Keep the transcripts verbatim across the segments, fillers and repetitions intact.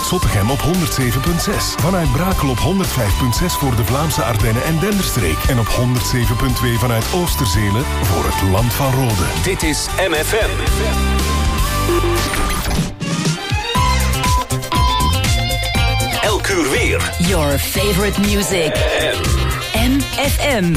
vanuit Zottegem op honderd zeven komma zes. Vanuit Brakel op honderd vijf komma zes voor de Vlaamse Ardennen en Denderstreek. En op honderd zeven komma twee vanuit Oosterzelen voor het Land van Rode. Dit is M F M. Elk uur weer. Your favorite music. M F M.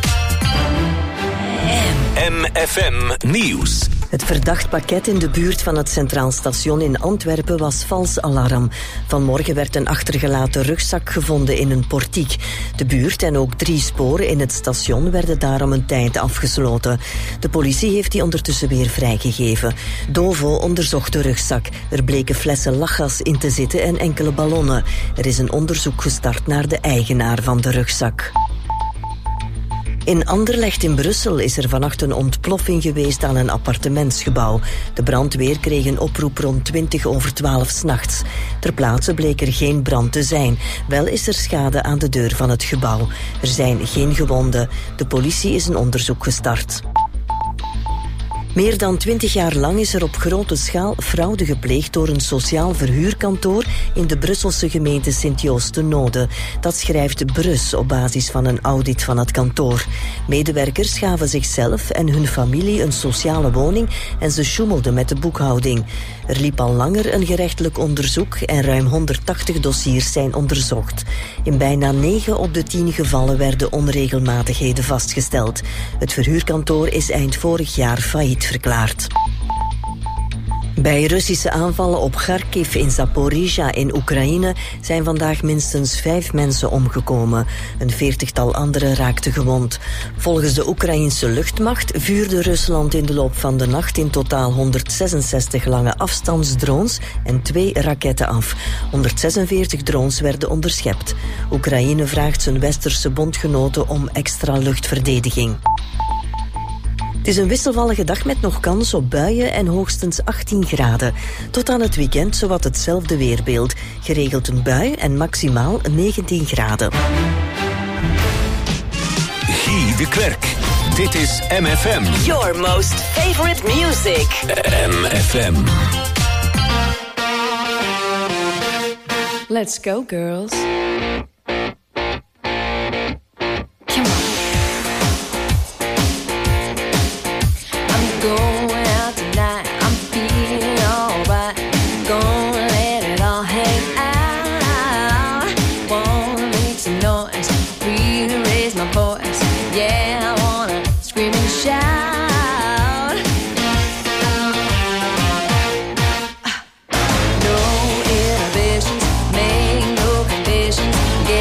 M F M Nieuws. Het verdacht pakket in de buurt van het Centraal Station in Antwerpen was vals alarm. Vanmorgen werd een achtergelaten rugzak gevonden in een portiek. De buurt en ook drie sporen in het station werden daarom een tijd afgesloten. De politie heeft die ondertussen weer vrijgegeven. Dovo onderzocht de rugzak. Er bleken flessen lachgas in te zitten en enkele ballonnen. Er is een onderzoek gestart naar de eigenaar van de rugzak. In Anderlecht in Brussel is er vannacht een ontploffing geweest aan een appartementsgebouw. De brandweer kreeg een oproep rond twintig over twaalf 's nachts. Ter plaatse bleek er geen brand te zijn. Wel is er schade aan de deur van het gebouw. Er zijn geen gewonden. De politie is een onderzoek gestart. Meer dan twintig jaar lang is er op grote schaal fraude gepleegd door een sociaal verhuurkantoor in de Brusselse gemeente Sint-Joost-de-Noode. Dat schrijft Brus op basis van een audit van het kantoor. Medewerkers gaven zichzelf en hun familie een sociale woning en ze sjoemelden met de boekhouding. Er liep al langer een gerechtelijk onderzoek en ruim honderdtachtig dossiers zijn onderzocht. In bijna negen op de tien gevallen werden onregelmatigheden vastgesteld. Het verhuurkantoor is eind vorig jaar failliet verklaard. Bij Russische aanvallen op Kharkiv in Zaporizhia in Oekraïne zijn vandaag minstens vijf mensen omgekomen. Een veertigtal anderen raakten gewond. Volgens de Oekraïense luchtmacht vuurde Rusland in de loop van de nacht in totaal honderdzesenzestig lange afstandsdrones en twee raketten af. honderdzesenveertig drones werden onderschept. Oekraïne vraagt zijn westerse bondgenoten om extra luchtverdediging. Het is een wisselvallige dag met nog kans op buien en hoogstens achttien graden. Tot aan het weekend zowat hetzelfde weerbeeld. Geregeld een bui en maximaal negentien graden. Guy de Klerk. Dit is M F M. Your most favorite music. M F M. Let's go, girls. Yeah.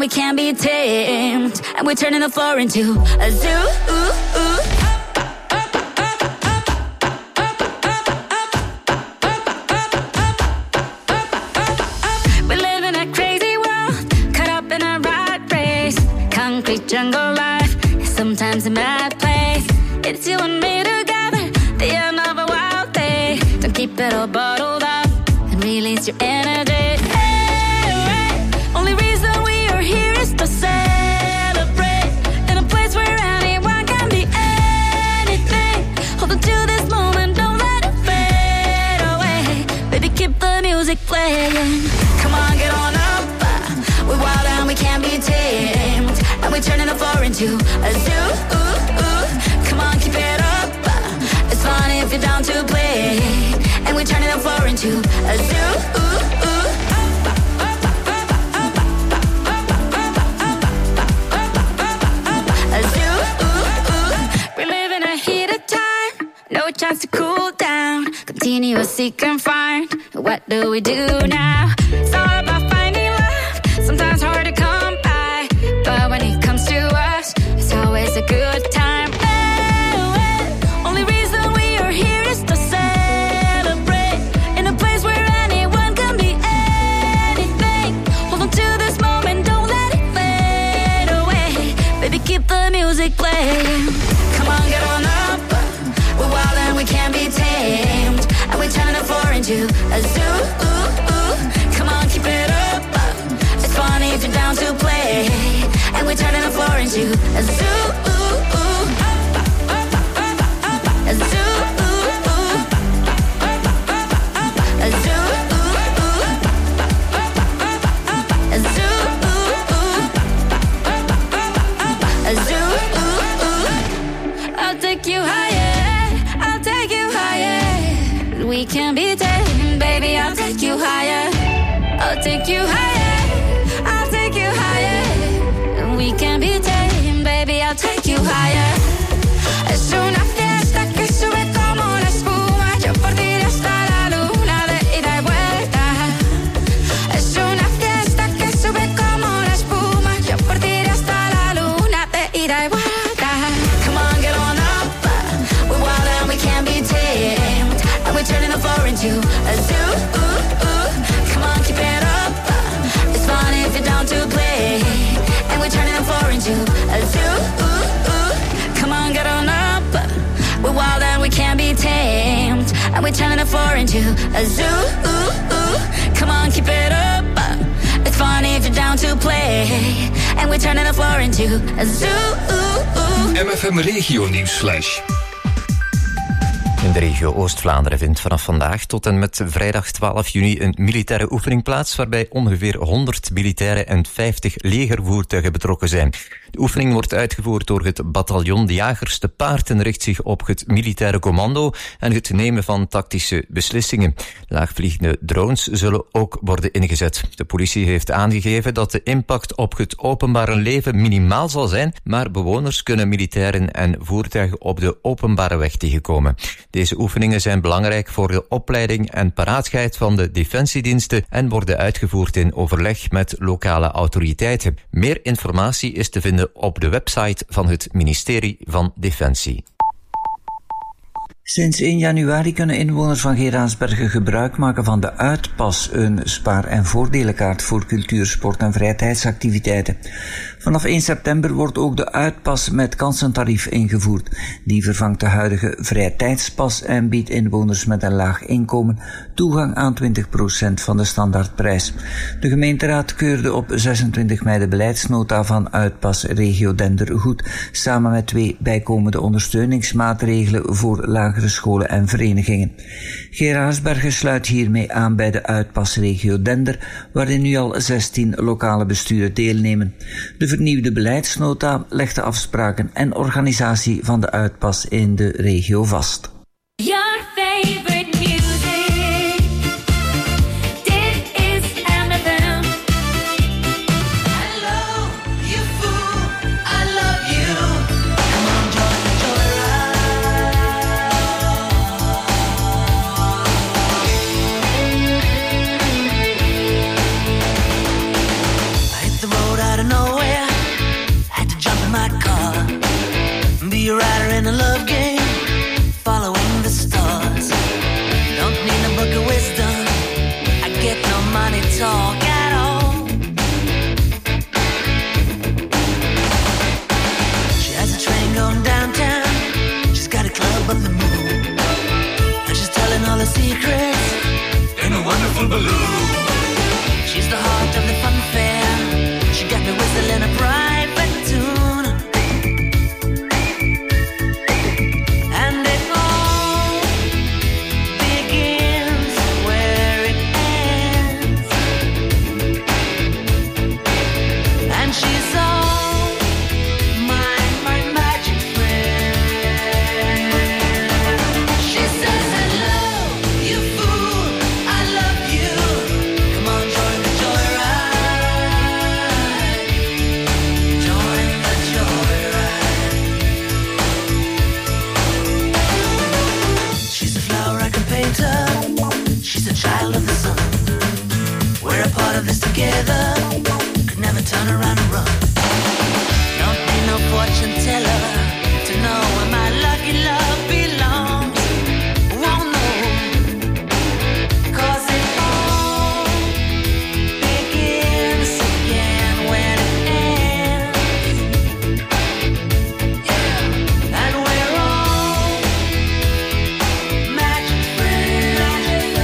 we can't be tamed, and we're turning the floor into a zoo. We live in a crazy world, caught up in a rat race. Concrete jungle life is sometimes a mad place. It's you and me together, the end of a wild day. Don't keep it all bottled up and release your energy. To celebrate in a place where anyone can be anything. Hold on to this moment, don't let it fade away. Baby, keep the music playing. Come on, get on up. We're wild and we can't be tamed, and we're turning the floor into a zoo. Come on, keep it up. It's fun if you're down to play, and we're turning the floor into a zoo. No chance to cool down. Continue to seek and find. What do we do now? It's all about finding love. Sometimes hard to come by, but when it comes to us, it's always a good time. Oh, oh. Only reason we are here is to celebrate in a place where anyone can be anything. Hold on to this moment, don't let it fade away. Baby, keep the music playing. Come on, get on up. We're wild and we can't be tamed, and we're turning the floor into a zoo. Come on, keep it up. It's funny if you're down to play, and we're turning the floor into a zoo. A zoo. A zoo. A zoo. A zoo. I'll take you higher. We can be tamed, baby, I'll take you higher. I'll take you higher. I'll take you higher. We can be tamed, baby, I'll take you higher. Es una fiesta que sube como la espuma. Yo por ti hasta la luna de ida y vuelta. Es una fiesta que sube como la espuma. Yo por ti hasta la luna de ida y vuelta. Come on, get on up. We're wild and we can't be tamed, and we're turning the floor into a zoo. Come on, keep it up. It's fun if you're down to play, and we're turning the floor into a zoo. Come on, get on up. We're wild and we can't be tamed, and we're turning the floor into a zoo. Come on, keep it up. It's fun if you're down to play, and we're turning the floor into a zoo. M F M Regio Nieuwsflash. In de regio Oost-Vlaanderen vindt vanaf vandaag tot en met vrijdag twaalf juni een militaire oefening plaats waarbij ongeveer honderd militairen en vijftig legervoertuigen betrokken zijn. De oefening wordt uitgevoerd door het bataljon de Jagers te paard en richt zich op het militaire commando en het nemen van tactische beslissingen. Laagvliegende drones zullen ook worden ingezet. De politie heeft aangegeven dat de impact op het openbare leven minimaal zal zijn, maar bewoners kunnen militairen en voertuigen op de openbare weg tegenkomen. Deze oefeningen zijn belangrijk voor de opleiding en paraatheid van de defensiediensten en worden uitgevoerd in overleg met lokale autoriteiten. Meer informatie is te vinden op de website van het ministerie van Defensie. Sinds één januari kunnen inwoners van Geraardsbergen gebruik maken van de Uitpas, een spaar- en voordelenkaart voor cultuur, sport en vrije tijdsactiviteiten. Vanaf één september wordt ook de Uitpas met kansentarief ingevoerd. Die vervangt de huidige vrije tijdspas en biedt inwoners met een laag inkomen toegang aan twintig procent van de standaardprijs. De gemeenteraad keurde op zesentwintig mei de beleidsnota van Uitpas Regio Dender goed, samen met twee bijkomende ondersteuningsmaatregelen voor lagere scholen en verenigingen. Geraardsbergen sluit hiermee aan bij de Uitpasregio Dender, waarin nu al zestien lokale besturen deelnemen. De vernieuwde beleidsnota legt de afspraken en organisatie van de Uitpas in de regio vast. Your favorite music. Dit is M F M. Hello, you fool, I love you. Come on, join the joyride. I hit the road out of nowhere. in a love game, following the stars. Don't need a book of wisdom, I get no money talk at all. She has a train going downtown, she's got a club on the moon, and she's telling all her secrets in a wonderful balloon. She's the heart of the fun fair, she got me whistling a private tune. And it all begins where it ends. And she's all my, my magic friend. She says, hello, you fool, I love you. Come on, join the joyride. Join the joyride. She's a flower I can paint her. She's a child of the sun. We're a part of this together. Could never turn around and run. Don't need no fortune teller to know where my lucky love belongs. Won't know, 'cause it all begins again when it ends. Yeah. And we're all magic friends.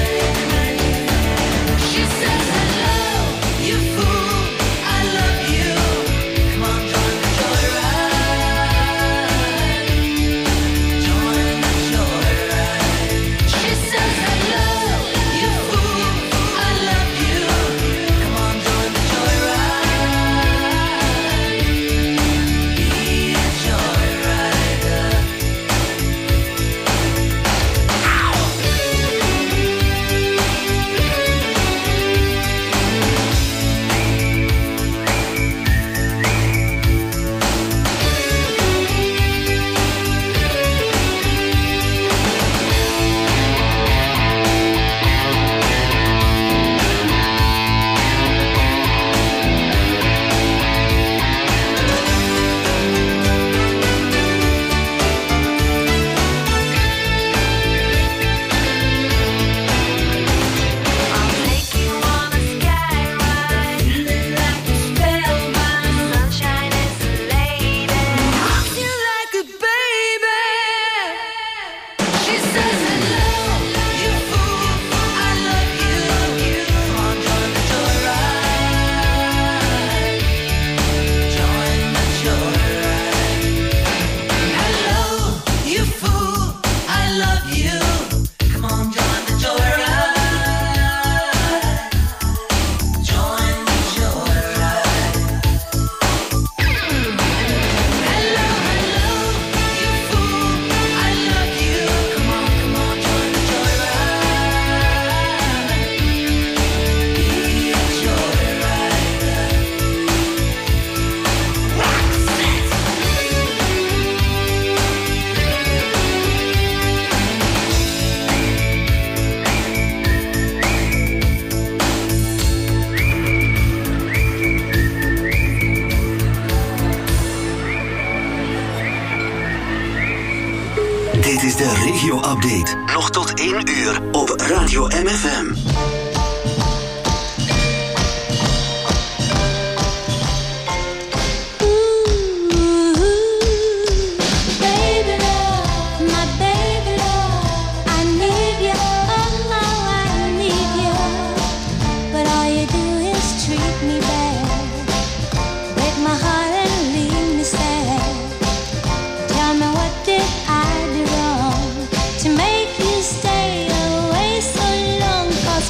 She says, hello, you fool, I love you. Come on, join the joyride. Join the joyride. She says, hello, you fool, I love you. Come on, join the joyride. Be a joyrider. I'll take you on a sky ride, feeling like a spellbound. Sunshine is a lady, rocks you like a baby. She says, hello, you fool, I love you. Come on, join the joyride. Join the joyride. Hello, you fool, I love you. Come on, join the joyride. Join the joyride. Hello, hello, you fool, I love you. Come on, come on, join the joyride. Be a joyrider. Roxette. Dit is de regio-update. Nog tot één uur op Radio M F M. Baby love, my baby love, I need you, oh, I need you. But all you do is treat me bad, break my heart and leave me sad. Tell me, what did I do wrong to make you stay away so long? 'Cause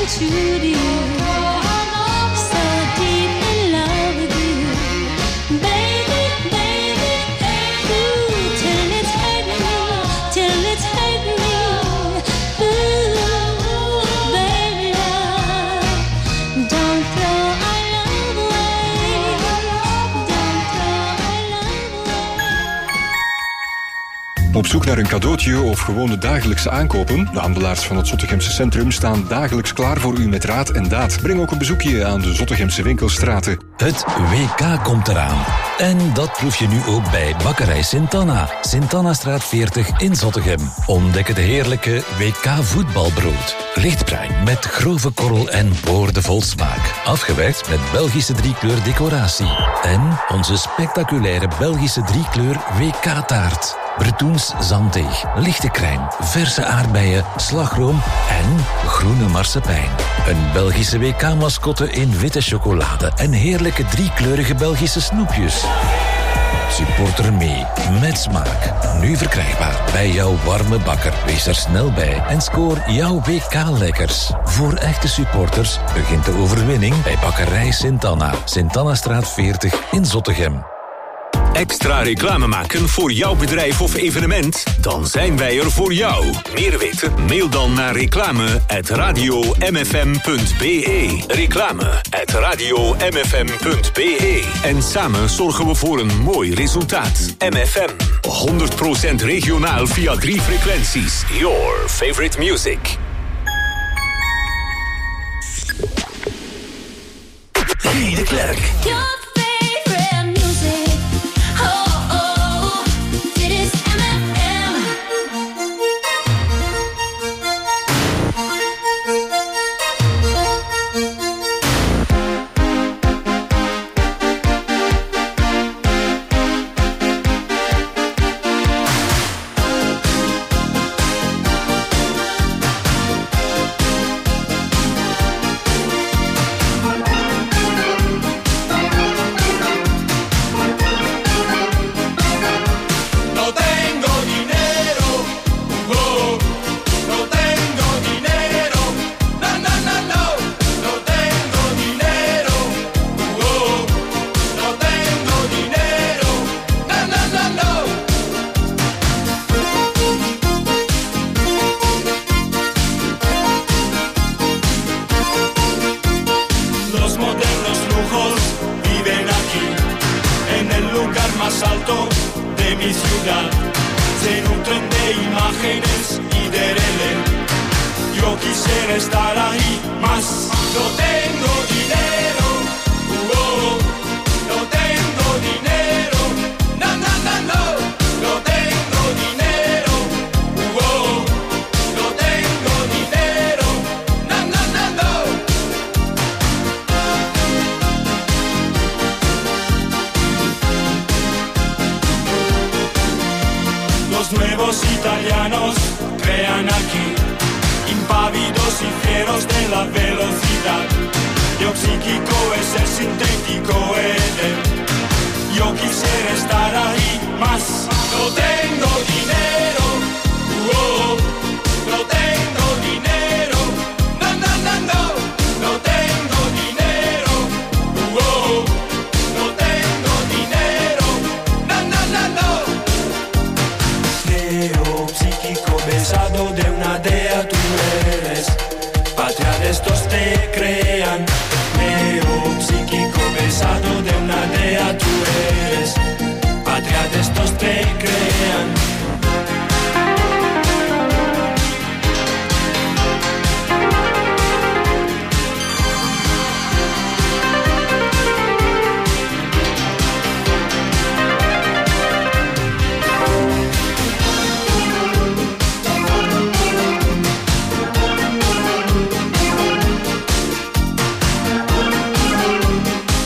true to you. So deep in love with you. Baby, baby, ooh, till it's hurting me, till it's hurting me. Ooh, baby, don't throw our love away. Don't throw our love away. Op zoek naar een cadeautje of gewone dagelijkse aankopen? De handelaars van het Zottegemse centrum staan dagelijks klaar voor u met raad en daad. Breng ook een bezoekje aan de Zottegemse winkelstraten. Het W K komt eraan. En dat proef je nu ook bij Bakkerij Sint-Anna. Sint-Annastraat veertig in Zottegem. Ontdek het heerlijke W K voetbalbrood. Lichtbruin met grove korrel en boordevol smaak. Afgewerkt met Belgische driekleur decoratie. En onze spectaculaire Belgische driekleur W K-taart. Bretoens zanddeeg, lichte crème, verse aardbeien, slagroom en groene marsepein. Een Belgische W K-mascotte in witte chocolade en heerlijke driekleurige Belgische snoepjes. Supporter mee, met smaak. Nu verkrijgbaar bij jouw warme bakker. Wees er snel bij en scoor jouw W K-lekkers. Voor echte supporters begint de overwinning bij Bakkerij Sint-Anna. Sint-Annastraat veertig in Zottegem. Extra reclame maken voor jouw bedrijf of evenement? Dan zijn wij er voor jou. Meer weten? Mail dan naar reclame at radio m f m punt b e. Reclame at radio m f m punt b e. En samen zorgen we voor een mooi resultaat. M F M, honderd procent regionaal via drie frequenties. Your favorite music. Guy de Klerk.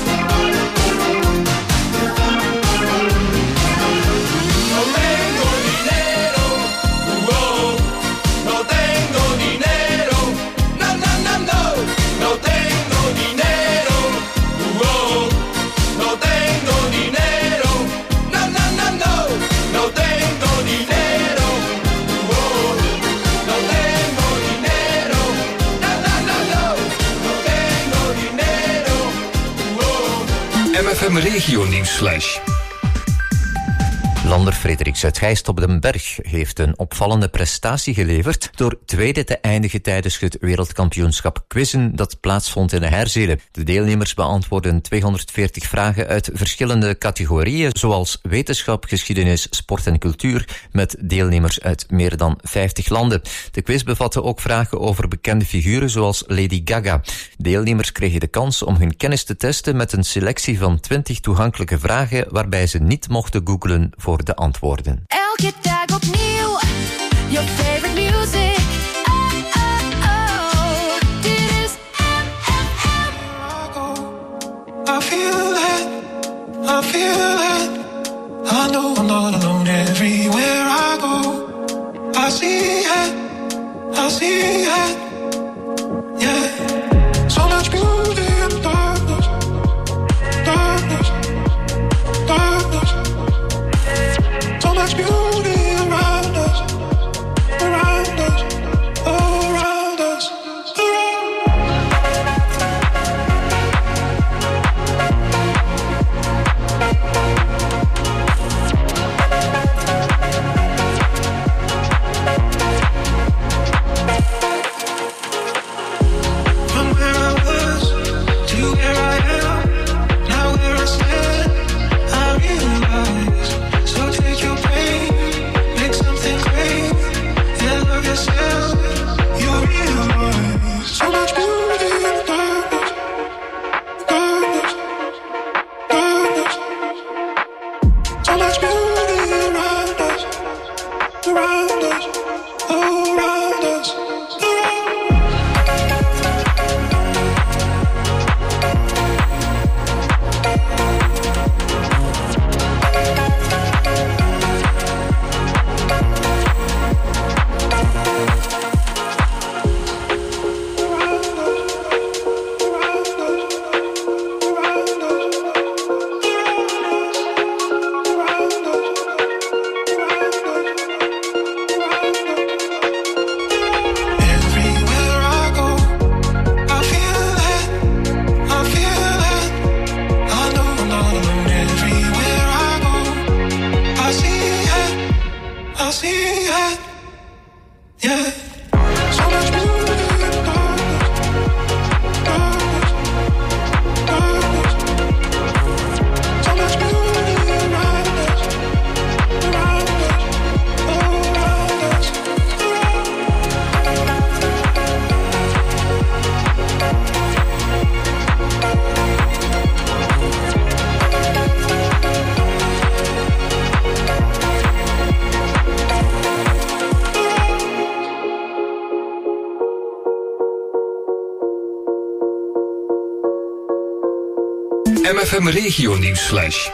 No tengo M F M Regio Nieuwsflash. Lander Frederiks uit Geist op den Berg heeft een opvallende prestatie geleverd door tweede te eindigen tijdens het wereldkampioenschap quizzen dat plaatsvond in Herzelen. De deelnemers beantwoorden tweehonderdveertig vragen uit verschillende categorieën, zoals wetenschap, geschiedenis, sport en cultuur, met deelnemers uit meer dan vijftig landen. De quiz bevatte ook vragen over bekende figuren zoals Lady Gaga. Deelnemers kregen de kans om hun kennis te testen met een selectie van twintig toegankelijke vragen waarbij ze niet mochten googlen voor de antwoorden. Elke dag opnieuw, your favorite music. Oh, oh, oh, dit is M F M. I feel that, I feel that. I know I'm not alone everywhere I go. I see it, I see it. Yeah, so much beauty in the darkness, darkness, darkness. So much beauty around us, around us, around us, from where I was to where I am, now where I stand, I realize. So take your pain, make something great, and love yourself. You'll realize so much beauty in the darkness, darkness, darkness. So much beauty around us, around us, around us, M F M Regio Nieuwsflash.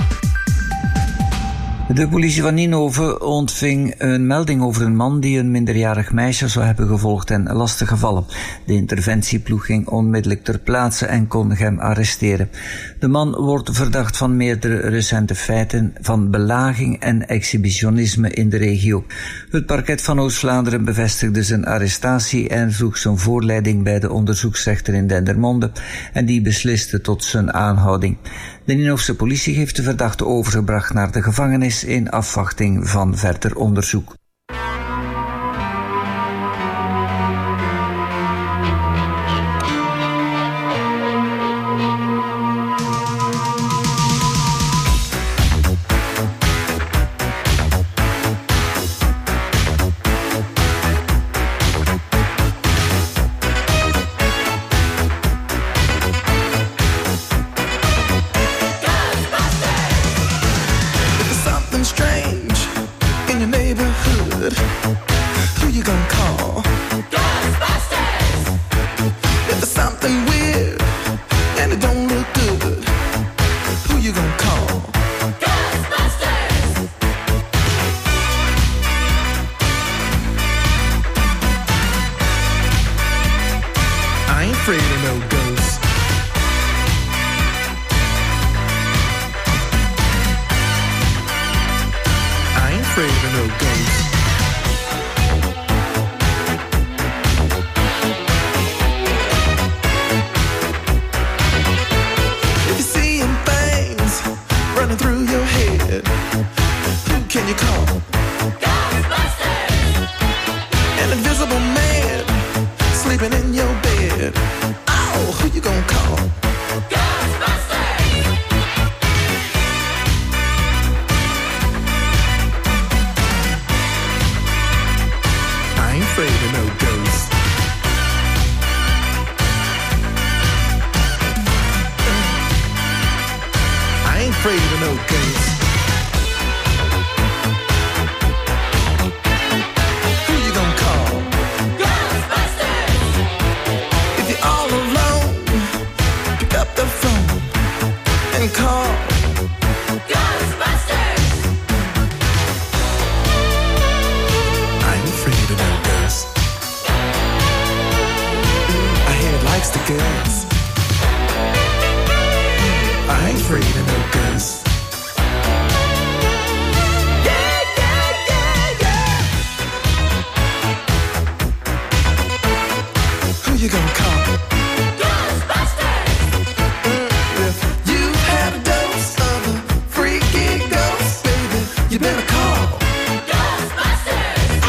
De politie van Ninove ontving een melding over een man die een minderjarig meisje zou hebben gevolgd en lastiggevallen. De interventieploeg ging onmiddellijk ter plaatse en kon hem arresteren. De man wordt verdacht van meerdere recente feiten van belaging en exhibitionisme in de regio. Het parket van Oost-Vlaanderen bevestigde zijn arrestatie en vroeg zijn voorleiding bij de onderzoeksrechter in Dendermonde en die besliste tot zijn aanhouding. De Ninofse politie heeft de verdachte overgebracht naar de gevangenis in afwachting van verder onderzoek. If you see him bang said, oh, who you gonna call? Ghostbusters! I ain't afraid of no ghosts. I ain't afraid of no ghosts. Who you gonna call? Ghostbusters! If you're all alone, pick up the phone and call. Ghostbusters! I ain't afraid of no ghosts. I hear it likes the girls. I ain't afraid of no ghosts. Yeah, yeah, yeah, yeah. Who you gonna call? Ghostbusters! If you've had a dose of a freaky ghost, baby, you better call. Ghostbusters!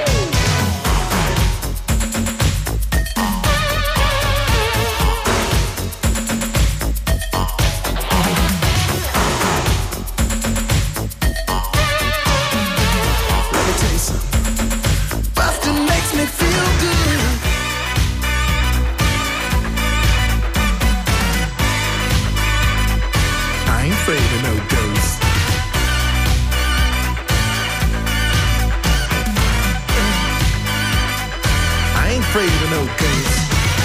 Let me tell you something. Bustin' makes me feel good. I ain't afraid of no ghosts. I ain't afraid of no ghosts.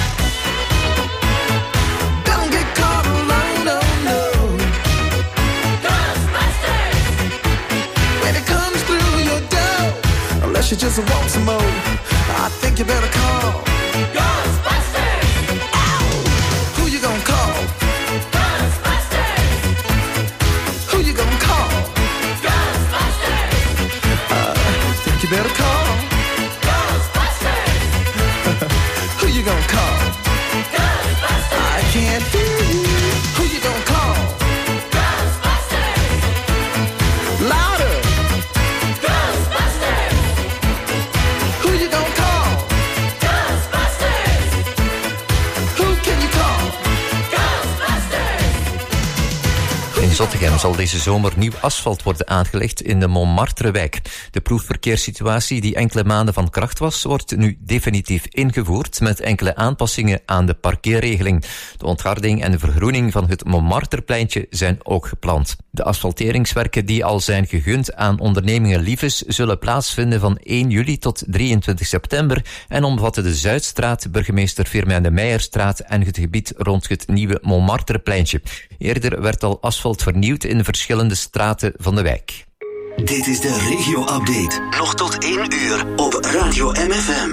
Don't get caught alone, no, no. Ghostbusters! When it comes through your door, unless you just want some more, I think you better call. Ghostbusters! Who you gonna call? Ghostbusters! Who you gonna call? Ghostbusters! I think you better call. Ghostbusters! Who you gonna call? Ghostbusters! I can't hear you. Who you gonna call? Ghostbusters! Louder. Ghostbusters! Who you gonna call? Ghostbusters! Who can you call? Ghostbusters! In Zottegem zal deze zomer nieuw asfalt worden aangelegd in de Montmartrewijk. De proefverkeerssituatie die enkele maanden van kracht was, wordt nu definitief ingevoerd met enkele aanpassingen aan de parkeerregeling. De ontharding en de vergroening van het Montmartrepleintje zijn ook gepland. De asfalteringswerken die al zijn gegund aan ondernemingen Liefes zullen plaatsvinden van één juli tot drieëntwintig september en omvatten de Zuidstraat, burgemeester Firmin de Meijerstraat en het gebied rond het nieuwe Montmartrepleintje. Eerder werd al asfalt vernieuwd in verschillende straten van de wijk. Dit is de regio-update. Nog tot één uur op Radio M F M.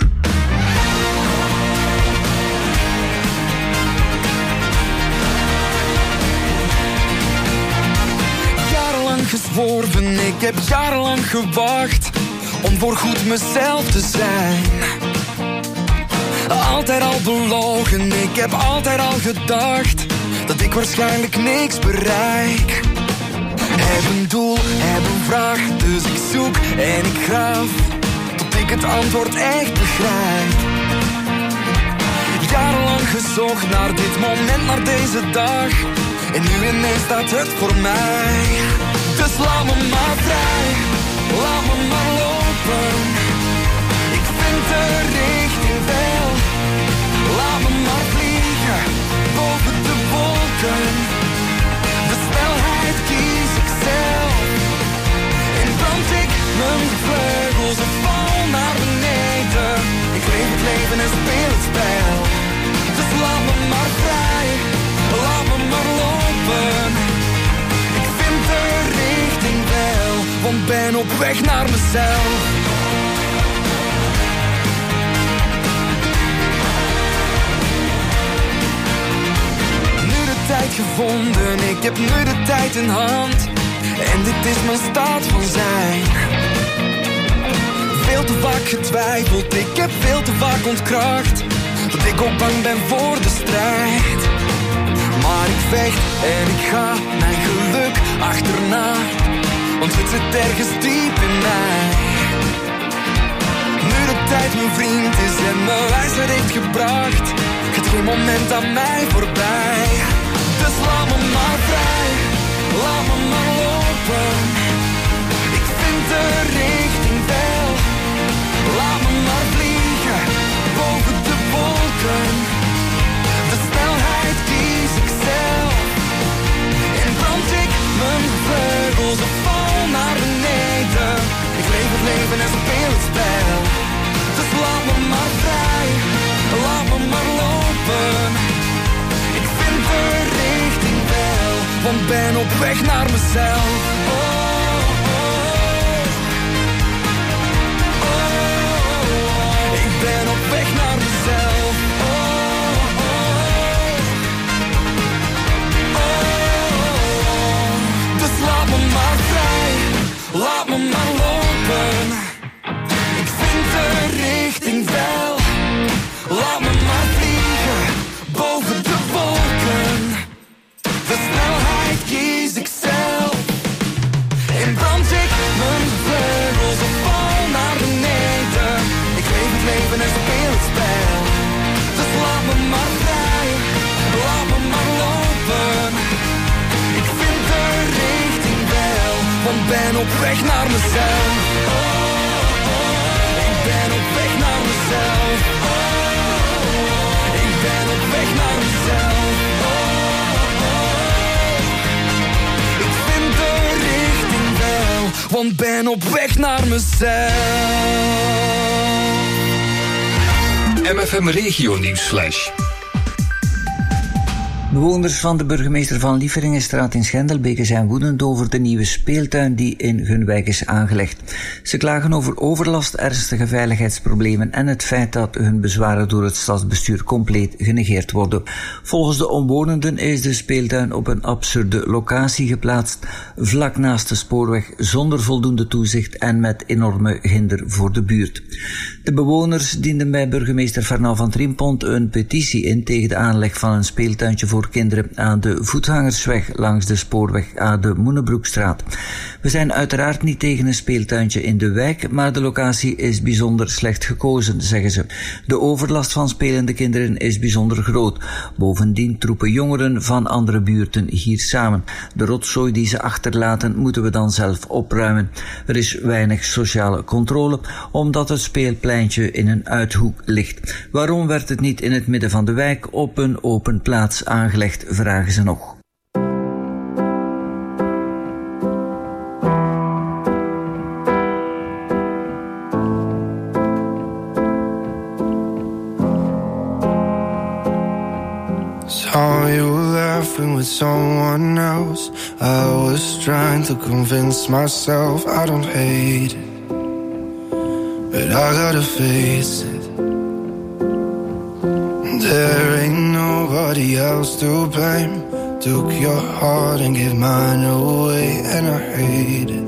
Jarenlang gezworven, ik heb jarenlang gewacht om voorgoed mezelf te zijn. Altijd al belogen, ik heb altijd al gedacht dat ik waarschijnlijk niks bereik. Heb een doel, heb een vraag, dus ik zoek en ik graaf tot ik het antwoord echt begrijp. Jarenlang gezocht naar dit moment, naar deze dag, en nu ineens staat het voor mij. Dus laat me maar vrij, laat me maar lopen. Ik vind de richting wel. Laat me maar vliegen boven de wolken. De snelheid kies ik zelf. En brand ik mijn vleugels en val naar beneden. Ik leef het leven en speel het spel. Dus laat me maar vrij, laat me maar lopen. Ik vind de richting wel, want ben op weg naar mezelf. Nu de tijd gevonden, ik heb nu de tijd in hand. En dit is mijn staat van zijn. Veel te vaak getwijfeld, ik heb veel te vaak ontkracht dat ik ook bang ben voor de strijd. Maar ik vecht en ik ga mijn geluk achterna, want het zit ergens diep in mij. Nu de tijd mijn vriend is en me wijsheid heeft gebracht, hetgeen ieder moment aan mij voorbij. Dus laat me maar vrij, laat me maar lopen. Ik vind de richting wel. Laat me maar vliegen, boven de wolken. De snelheid kies ik zelf. En brand ik mijn vleugels of val naar beneden. Ik leef het leven en speel het spel. Dus laat me maar vrij, laat me maar lopen. Ik vind de richting wel, want ben op weg naar mezelf. Oh, oh, oh, oh. Ik ben op weg naar mezelf. Oh, oh, oh. Dus laat me maar vrij, laat me maar lopen. Ik vind de richting wel. Laat me maar vliegen, boven de wolken. De snelheid kies ik zelf. En brand ik mijn vleugels of val naar beneden. Ik leef het leven en speel het spel. Dus laat me maar vrij, laat me maar lopen. Ik vind de richting wel, want ben op weg naar mezelf. Oh, oh, ik ben op weg naar mezelf. Oh, ik ben op weg naar mezelf. Oh, oh, ik vind de richting wel, want ben op weg naar mezelf. M F M Regio Nieuwsflash. Bewoners van de burgemeester van Lieveringenstraat in Schendelbeke zijn woedend over de nieuwe speeltuin die in Gunwijk is aangelegd. Ze klagen over overlast, ernstige veiligheidsproblemen en het feit dat hun bezwaren door het stadsbestuur compleet genegeerd worden. Volgens de omwonenden is de speeltuin op een absurde locatie geplaatst, vlak naast de spoorweg, zonder voldoende toezicht en met enorme hinder voor de buurt. De bewoners dienden bij burgemeester Fernand van Trimpont een petitie in tegen de aanleg van een speeltuintje voor kinderen aan de voetgangersweg langs de spoorweg aan de Moenebroekstraat. We zijn uiteraard niet tegen een speeltuintje in de wijk, maar de locatie is bijzonder slecht gekozen, zeggen ze. De overlast van spelende kinderen is bijzonder groot. Bovendien troepen jongeren van andere buurten hier samen. De rotzooi die ze achterlaten moeten we dan zelf opruimen. Er is weinig sociale controle, omdat het speelpleintje in een uithoek ligt. Waarom werd het niet in het midden van de wijk op een open plaats aangelegd, vragen ze nog. Saw you laughing with someone else. I was trying to convince myself I don't hate it, but I gotta face it. There ain't nobody else to blame. Took your heart and gave mine away, and I hate it.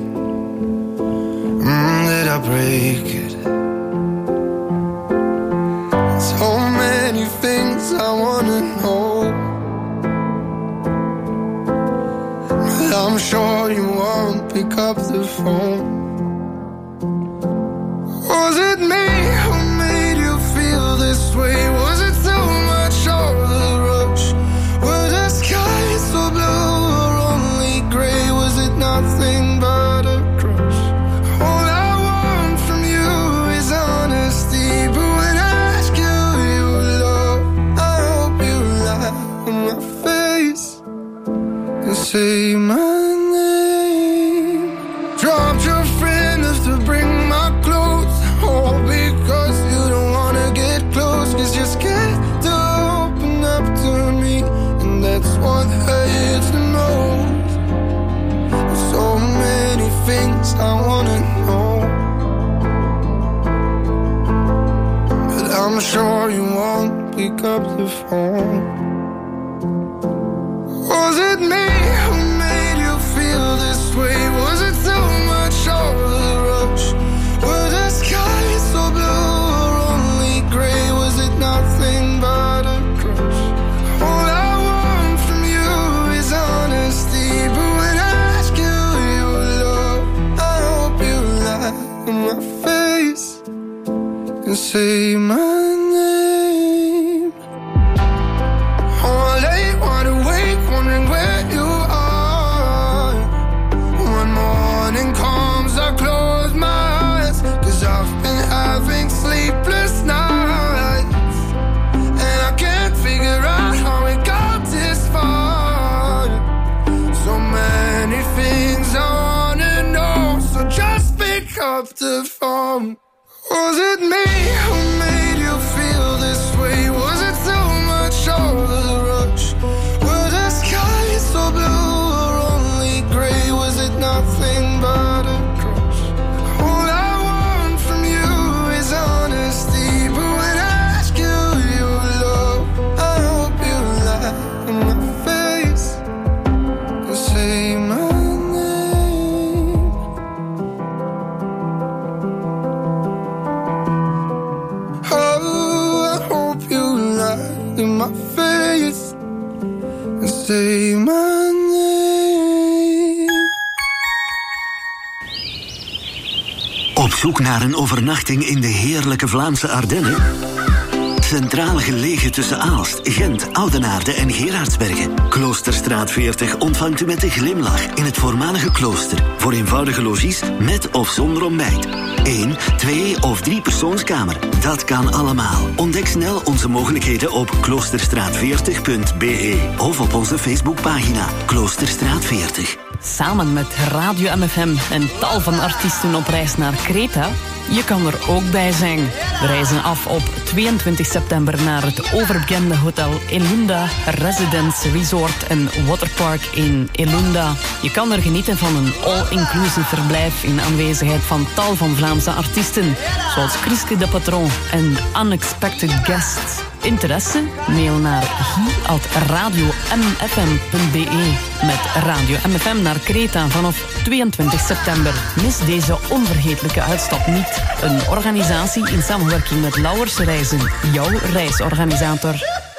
Mm, did I break it? So many things I wanna know, but I'm sure you won't pick up the phone. Was it me who made you feel this way? Was it too much of a rush? Were the skies so blue or only gray? Was it nothing but a crush? All I want from you is honesty, but when I ask you your love, I hope you laugh in my face and say my name. Dropped your friend just to bring my clothes, all because you don't wanna get close, 'cause you're scared to open up to me, and that's what hurts the most. So many things I wanna know, but I'm sure you won't pick up the phone. Was it me who made you feel this way? Was it too much of a rush? Were the skies so blue or only gray? Was it nothing but a crush? All I want from you is honesty, but when I ask you your love, I hope you laugh in my face and say my name. wrong? Was it me who made you feel this way? Was it too much of the rush? Were the skies so blue or only gray? Was it nothing but a crush? All I want from you is honesty, but when I ask you your love, I hope you laugh in my face and say my in my face and say my name. Op zoek naar een overnachting in de heerlijke Vlaamse Ardennen? Centraal gelegen tussen Aalst, Gent, Oudenaarde en Gerardsbergen. Kloosterstraat veertig ontvangt u met een glimlach in het voormalige klooster. Voor eenvoudige logies met of zonder ontbijt. Eén, twee of drie persoonskamer. Dat kan allemaal. Ontdek snel onze mogelijkheden op kloosterstraat veertig punt b e of op onze Facebookpagina Kloosterstraat veertig. Samen met Radio M F M en tal van artiesten op reis naar Kreta. Je kan er ook bij zijn. We reizen af op tweeëntwintig september naar het overbekende hotel Elunda Residence Resort en Waterpark in Elunda. Je kan er genieten van een all-inclusive verblijf in aanwezigheid van tal van Vlaamse artiesten, zoals Chriske de Patron en Unexpected Guests. Interesse? Mail naar guy at radio m f m punt b e met Radio M F M naar Kreta vanaf tweeëntwintig september. Mis deze onvergetelijke uitstap niet. Een organisatie in samenwerking met Lauwers Reizen, jouw reisorganisator.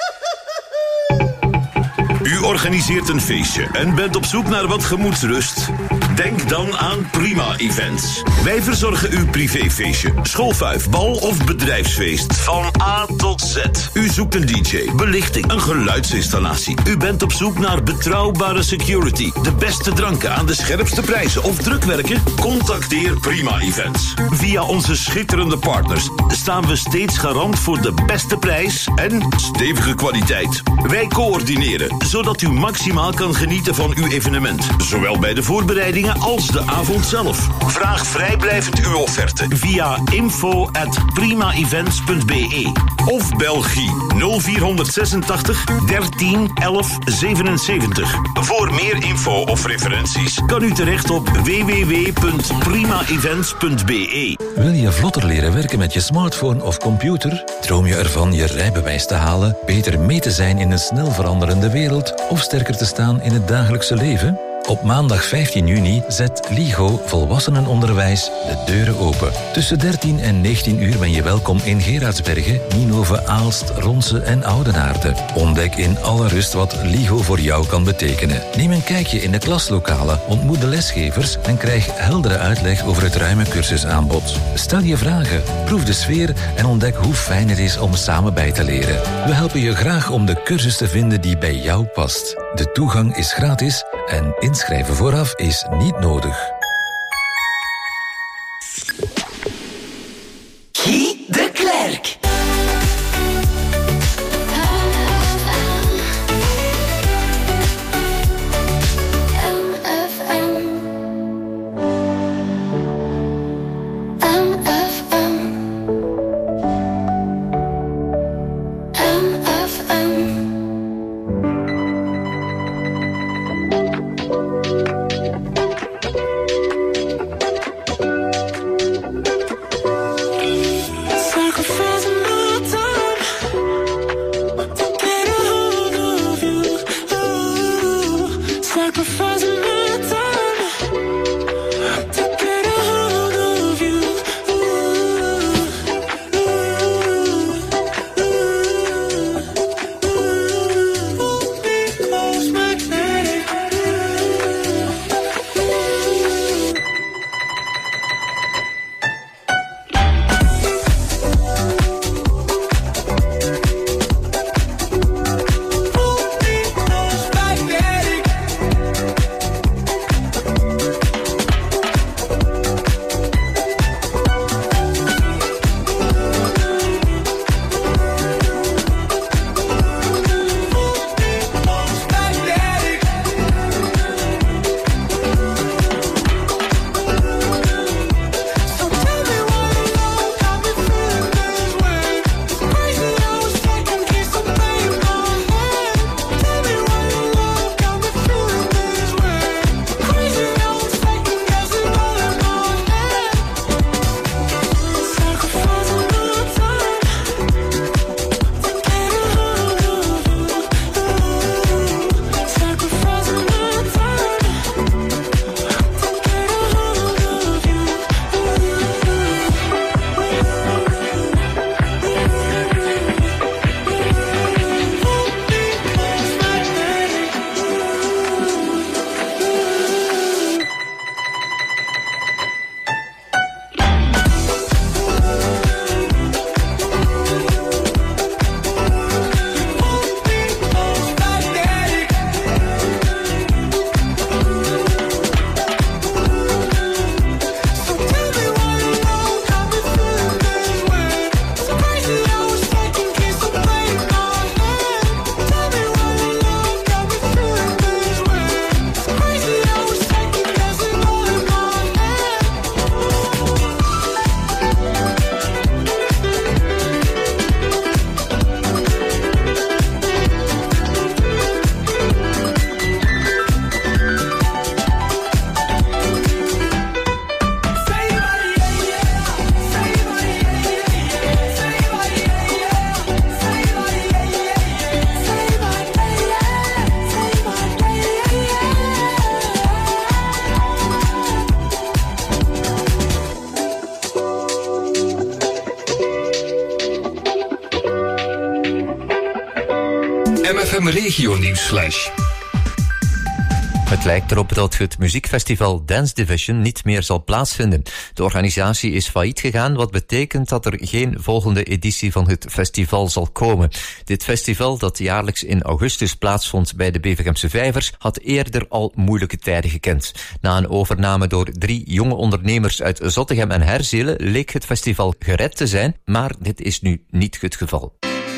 U organiseert een feestje en bent op zoek naar wat gemoedsrust? Denk dan aan Prima Events. Wij verzorgen uw privéfeestje, schoolfuif, bal of bedrijfsfeest. Van A tot Z. U zoekt een D J, belichting, een geluidsinstallatie. U bent op zoek naar betrouwbare security, de beste dranken aan de scherpste prijzen of drukwerken? Contacteer Prima Events. Via onze schitterende partners staan we steeds garant voor de beste prijs en stevige kwaliteit. Wij coördineren, zodat u maximaal kan genieten van uw evenement. Zowel bij de voorbereidingen als de avond zelf. Vraag vrijblijvend uw offerte via info at prima events punt b e of bel Guy nul vier zesentachtig dertien elf zevenenzeventig. Voor meer info of referenties kan u terecht op w w w punt prima events punt b e. Wil je vlotter leren werken met je smartphone of computer? Droom je ervan je rijbewijs te halen, beter mee te zijn in een snel veranderende wereld of sterker te staan in het dagelijkse leven? Op maandag vijftien juni zet LIGO Volwassenenonderwijs de deuren open. Tussen dertien en negentien uur ben je welkom in Gerardsbergen, Nienhoven, Aalst, Ronse en Oudenaarde. Ontdek in alle rust wat LIGO voor jou kan betekenen. Neem een kijkje in de klaslokalen, ontmoet de lesgevers en krijg heldere uitleg over het ruime cursusaanbod. Stel je vragen, proef de sfeer en ontdek hoe fijn het is om samen bij te leren. We helpen je graag om de cursus te vinden die bij jou past. De toegang is gratis en inschrijven vooraf is niet nodig. Guy de Klerk. F M Regio Nieuwsflash. Het lijkt erop dat het muziekfestival Dance Division niet meer zal plaatsvinden. De organisatie is failliet gegaan, wat betekent dat er geen volgende editie van het festival zal komen. Dit festival, dat jaarlijks in augustus plaatsvond bij de Bevergemse Vijvers, had eerder al moeilijke tijden gekend. Na een overname door drie jonge ondernemers uit Zottegem en Herzelen leek het festival gered te zijn, maar dit is nu niet het geval.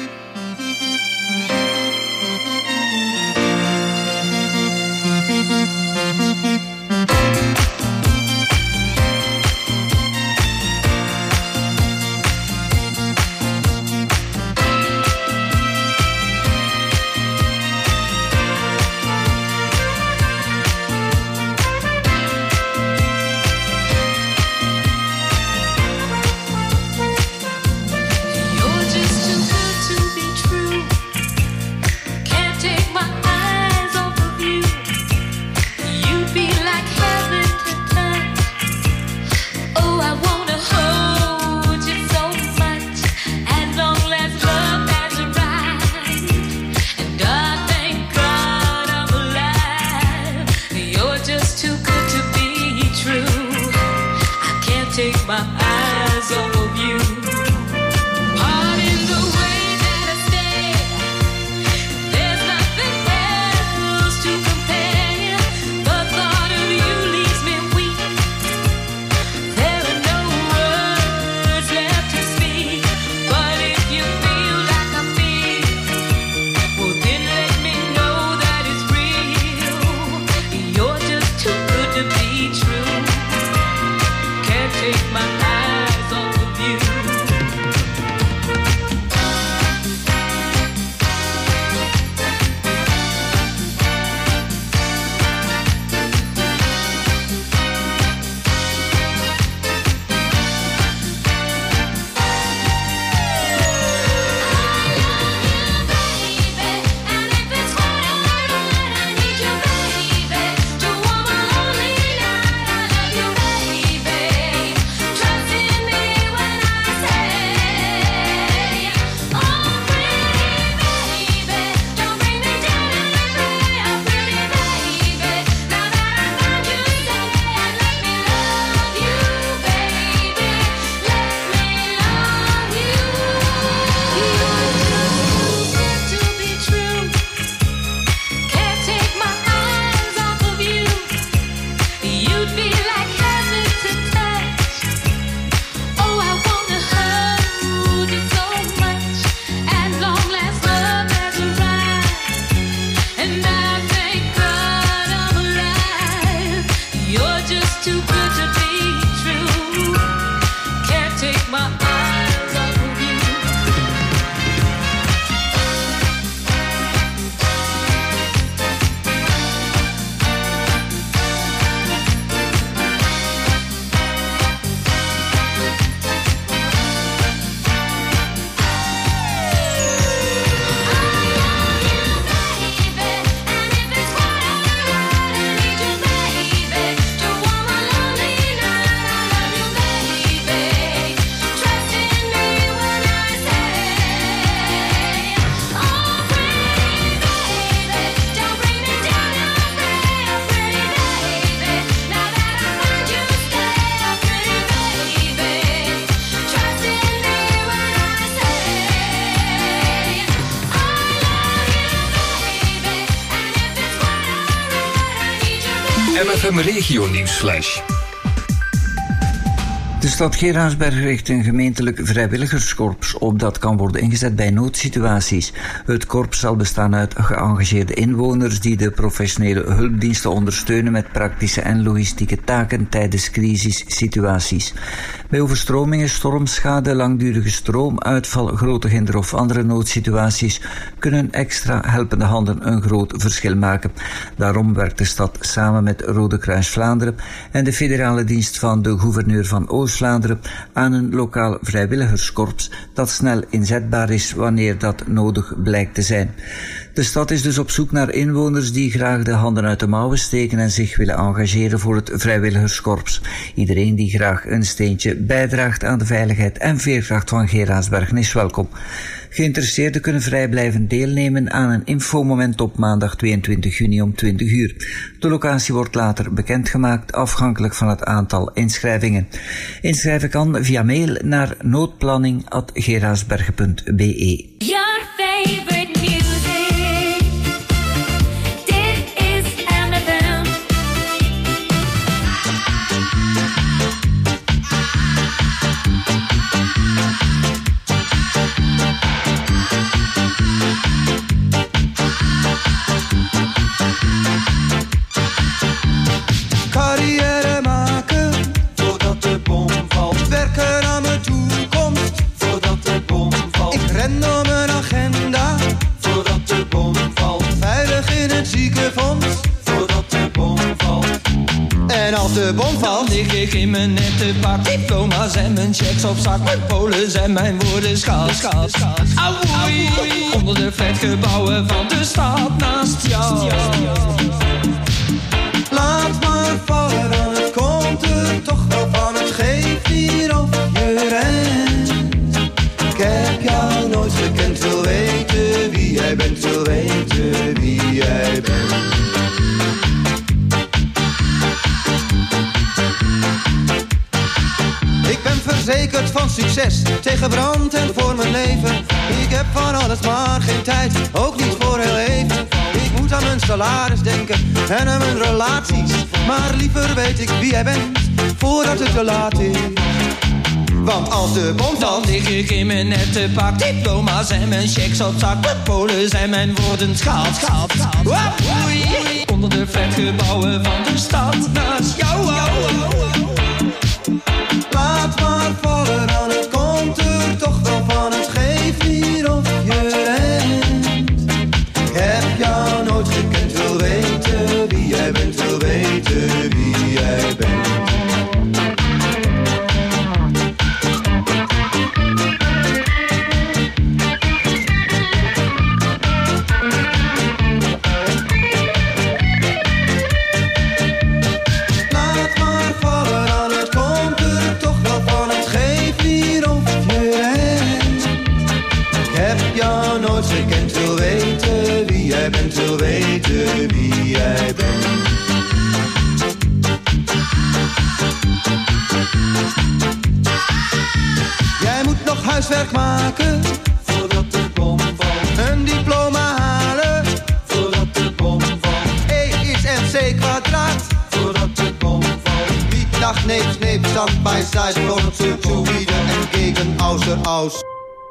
M F M Regio Nieuwsflash. De stad Geraardsberg richt een gemeentelijk vrijwilligerskorps op dat kan worden ingezet bij noodsituaties. Het korps zal bestaan uit geëngageerde inwoners die de professionele hulpdiensten ondersteunen met praktische en logistieke taken tijdens crisissituaties. Bij overstromingen, stormschade, langdurige stroomuitval, grote hinder of andere noodsituaties kunnen extra helpende handen een groot verschil maken. Daarom werkt de stad samen met Rode Kruis Vlaanderen en de federale dienst van de gouverneur van Oost-Vlaanderen aan een lokaal vrijwilligerskorps dat snel inzetbaar is wanneer dat nodig blijkt te zijn. De stad is dus op zoek naar inwoners die graag de handen uit de mouwen steken en zich willen engageren voor het vrijwilligerskorps. Iedereen die graag een steentje bijdraagt aan de veiligheid en veerkracht van Geraardsbergen is welkom. Geïnteresseerden kunnen vrijblijvend deelnemen aan een infomoment op maandag tweeëntwintig juni om twintig uur. De locatie wordt later bekendgemaakt afhankelijk van het aantal inschrijvingen. Inschrijven kan via mail naar noodplanning apenstaartje gerardsbergen punt b e. Your favorite music. Dit is M F M. Carrière maken voordat de bom valt. Werken aan mijn toekomst voordat de bom valt. Ik ren door mijn agenda voordat de bom valt. Veilig in het ziekenfonds voordat de bom valt. En als de bom valt, dan lig ik in mijn nette pak. Diploma's en mijn checks op zak. Mijn polen zijn mijn woorden schaal, schaal, schaal. Auwoei, onder de flatgebouwen van de stad naast jou. laat maar vallen, dan het komt er toch wel van. Het geeft hier of je rent. Ik heb jou nooit gekend, wil weten wie jij bent, wil weten wie jij bent. Ik ben verzekerd van succes, tegen brand en voor mijn leven. Ik heb van alles maar geen tijd, ook niet voor heel even. Ik moet aan mijn salaris denken en aan mijn relaties. Maar liever weet ik wie jij bent, voordat het te laat is. Want als de bom valt, dan lig ik in mijn nette pak. Diploma's en mijn checks op zak. Mijn polen zijn mijn woorden schaal, schaal, schaal. Oei, onder de flatgebouwen van de stad naast jou. laat maar vallen, dan het komt er toch wel van. Het geeft niet of je rent. Ik heb jou nooit gekend, wil weten wie jij bent, wil weten wie jij bent. Laat maar vallen, dan het komt er toch wel van. Het geeft niet of je rent. Ik heb jou nooit gekend, wil weten wie jij bent, wil weten wie jij bent. Jij moet nog huiswerk maken voordat de bom valt. Een diploma halen voordat de bom valt. E is mc kwadraat voordat de bom valt. Wie dacht neep, neep, stand bij side, wordt zu zuwider en gegen außer aus.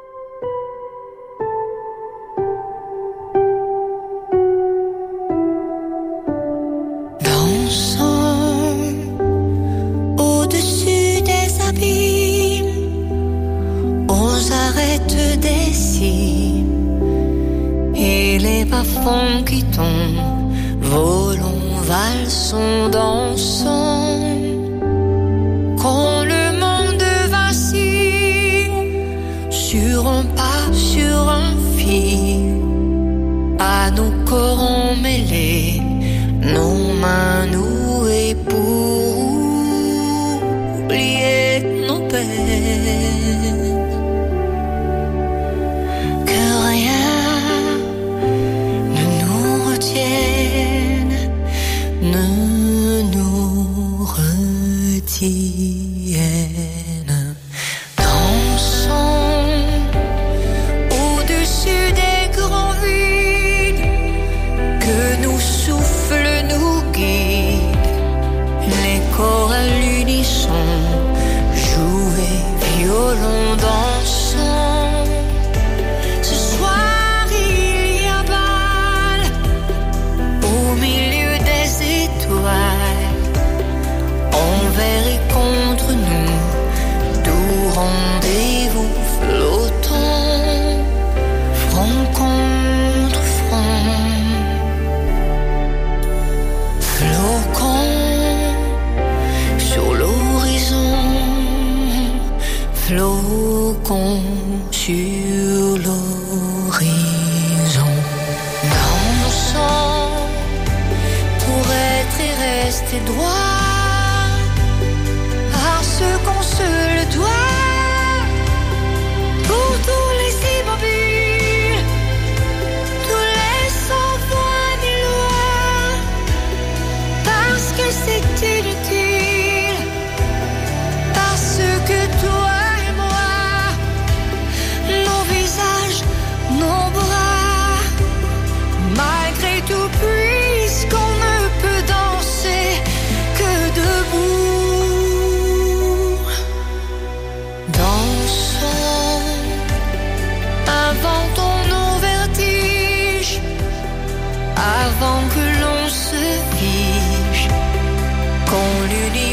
Dansons au-dessus des abîmes, aux arêtes des cimes, et les bas-fonds qui tombent, volons, valsons, dansons. Quand le monde vacille sur un pas, sur un fil, à nos corps emmêlés, nos mains nouées pour oublier nos peines. Que rien ne nous retienne, ne nous retienne. Dansons au-dessus des grands vides, que nous souffle nous guide, les corps à l'unisson, jouer, violon, dansant. Ce soir il y a bal au milieu des étoiles, envers et contre nous, doux rendez-vous flottants, front contre front. Flocons sur l'horizon, flocons sur l'horizon. Dansons pour être et rester droit à ce qu'on se le doit. Pour tous les immobiles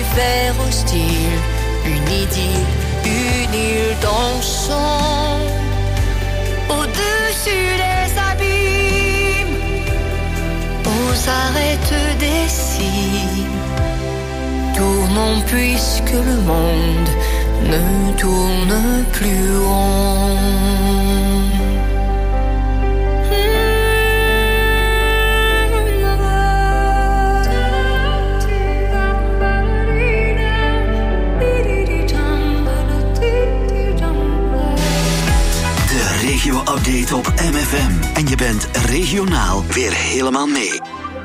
l'univers hostile, une idylle, une île dansant au-dessus des abîmes, aux arêtes des cimes, tournant puisque le monde ne tourne plus rond. Regio-update op M F M. En je bent regionaal weer helemaal mee.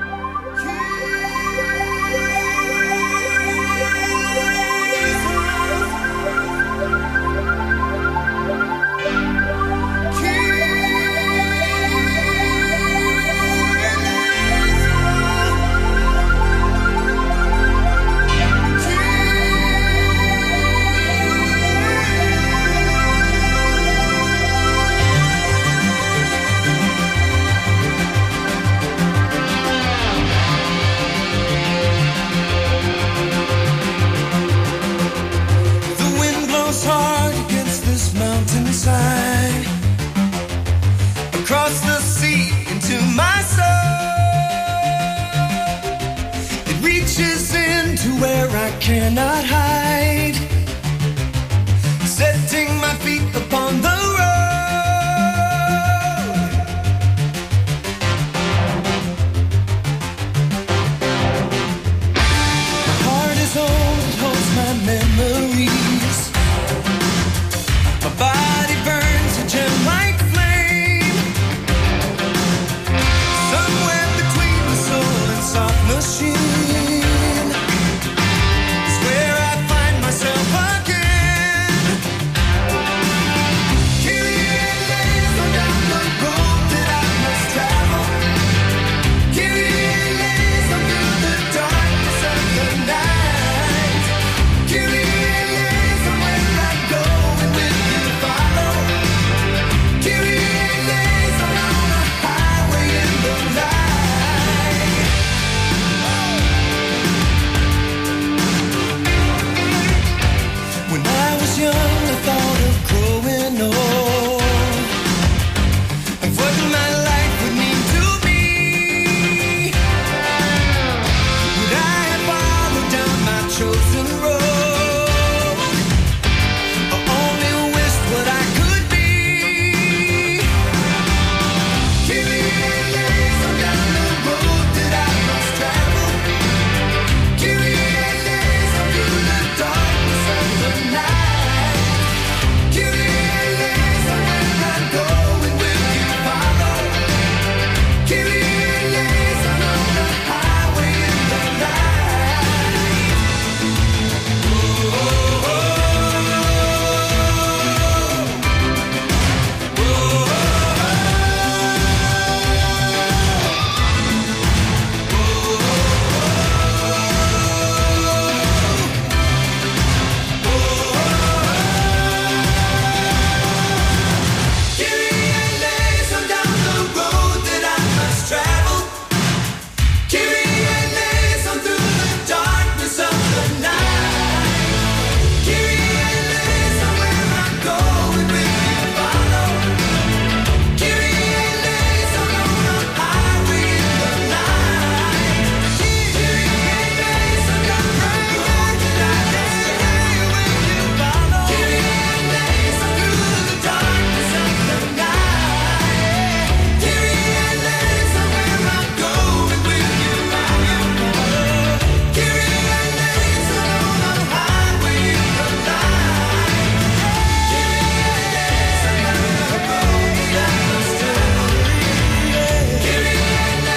Across the sea into my soul, it reaches into where I cannot hide, setting my feet upon the road. My heart is old, it holds my memories. My body burns a gem like somewhere between the soul and soft machine.